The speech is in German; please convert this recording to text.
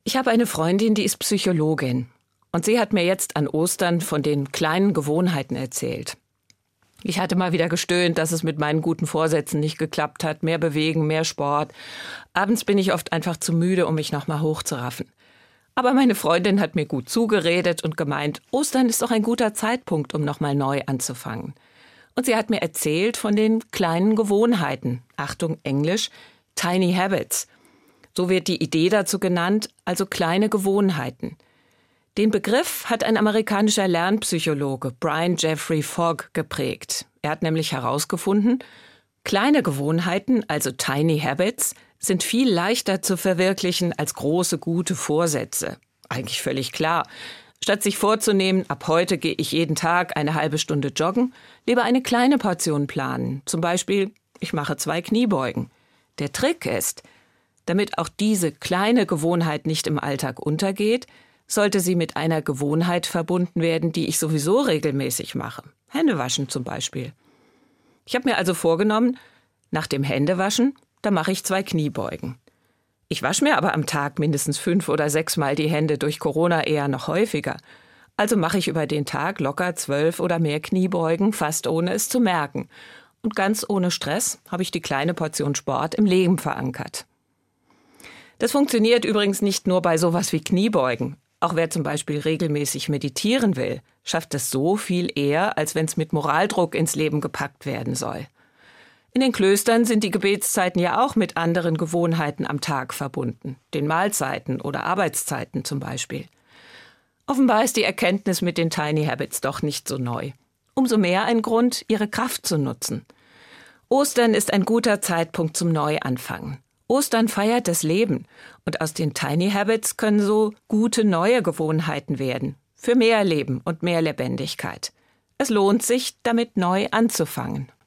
Ich habe eine Freundin, die ist Psychologin. Und sie hat mir jetzt an Ostern von den kleinen Gewohnheiten erzählt. Ich hatte mal wieder gestöhnt, dass es mit meinen guten Vorsätzen nicht geklappt hat. Mehr bewegen, mehr Sport. Abends bin ich oft einfach zu müde, um mich nochmal hochzuraffen. Aber meine Freundin hat mir gut zugeredet und gemeint, Ostern ist doch ein guter Zeitpunkt, um nochmal neu anzufangen. Und sie hat mir erzählt von den kleinen Gewohnheiten. Achtung, Englisch, Tiny Habits. So wird die Idee dazu genannt, also kleine Gewohnheiten. Den Begriff hat ein amerikanischer Lernpsychologe, Brian Jeffrey Fogg, geprägt. Er hat nämlich herausgefunden, kleine Gewohnheiten, also Tiny Habits, sind viel leichter zu verwirklichen als große, gute Vorsätze. Eigentlich völlig klar. Statt sich vorzunehmen, ab heute gehe ich jeden Tag eine halbe Stunde joggen, lieber eine kleine Portion planen. Zum Beispiel, ich mache 2 Kniebeugen. Der Trick ist, damit auch diese kleine Gewohnheit nicht im Alltag untergeht, sollte sie mit einer Gewohnheit verbunden werden, die ich sowieso regelmäßig mache. Händewaschen zum Beispiel. Ich habe mir also vorgenommen, nach dem Händewaschen, da mache ich 2 Kniebeugen. Ich wasche mir aber am Tag mindestens 5 oder 6 Mal die Hände, durch Corona eher noch häufiger. Also mache ich über den Tag locker 12 oder mehr Kniebeugen, fast ohne es zu merken. Und ganz ohne Stress habe ich die kleine Portion Sport im Leben verankert. Das funktioniert übrigens nicht nur bei sowas wie Kniebeugen. Auch wer zum Beispiel regelmäßig meditieren will, schafft es so viel eher, als wenn es mit Moraldruck ins Leben gepackt werden soll. In den Klöstern sind die Gebetszeiten ja auch mit anderen Gewohnheiten am Tag verbunden, den Mahlzeiten oder Arbeitszeiten zum Beispiel. Offenbar ist die Erkenntnis mit den Tiny Habits doch nicht so neu. Umso mehr ein Grund, ihre Kraft zu nutzen. Ostern ist ein guter Zeitpunkt zum Neuanfangen. Ostern feiert das Leben und aus den Tiny Habits können so gute neue Gewohnheiten werden. Für mehr Leben und mehr Lebendigkeit. Es lohnt sich, damit neu anzufangen.